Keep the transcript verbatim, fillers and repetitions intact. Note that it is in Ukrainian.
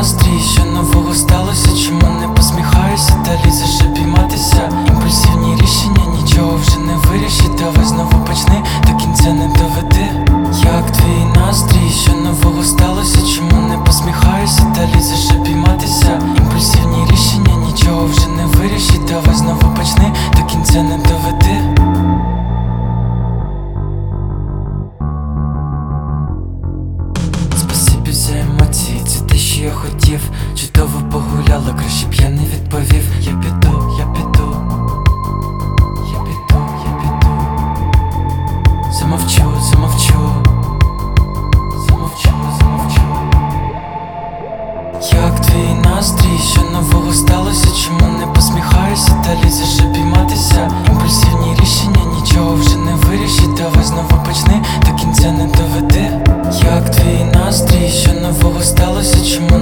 настрій, що нового сталося, чому не посміхаюся, та лізе ще пійматися. Імпульсивні рішення нічого вже не вирішить, давай знову почни, до кінця не доведи. Як твій настрій, що нового сталося, чому не посміхаюся, та лізе ще пійматися. Імпульсивні рішення нічого вже не вирішить, давай знову почни, до кінця не доведи. Спасибі за емоції, це те, що я хотів. Чудово погуляла, краще б я не відповів. Я піду, я піду, я піду, я піду. Замовчу, замовчу, замовчу, замовчу. Як твій настрій, що нового сталося, чому не посміхаюся, та лізе ще пійматися. Імпульсивні рішення нічого вже не вирішить, давай знову почни, до кінця не доведи. Як твій настрій, що нового сталося, чому